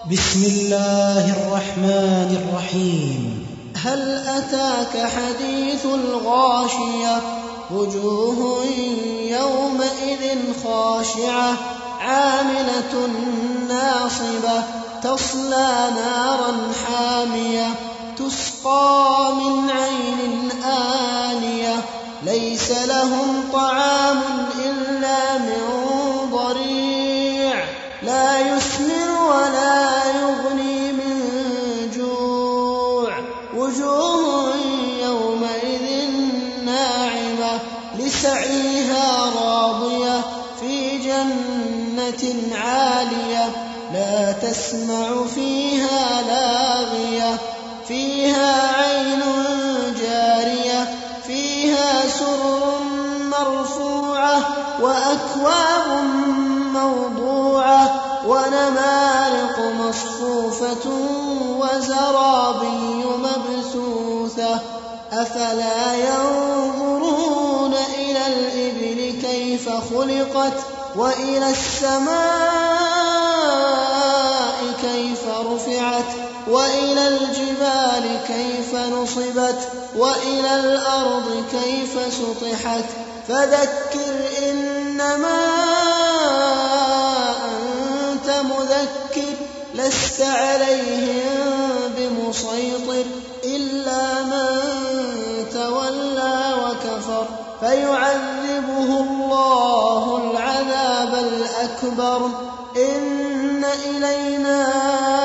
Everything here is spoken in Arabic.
بسم الله الرحمن الرحيم. هل أتاك حديث الغاشية وجوه يومئذ خاشعة عاملة ناصبة تصلى نارا حامية تسقى من عين آنية ليس لهم طعام إلا من ضريع لا يسمن ولا يغني من جوع وجوه يومئذ ناعمة لسعيها راضية في جنة عالية لا تسمع فيها لاغية فيها عين جارية فيها سرر مرفوعة وأكواب موضوعة ونمارق مصفوفة وزرابي مبثوثة أفلا ينظرون إلى الإبل كيف خلقت وإلى السماء كيف رفعت وإلى الجبال كيف نصبت وإلى الأرض كيف سطحت فذكر إنما أنت مذكر لست عليهم بمسيطر إلا من تولى وكفر فيعذبه الله العذاب الأكبر إن إلينا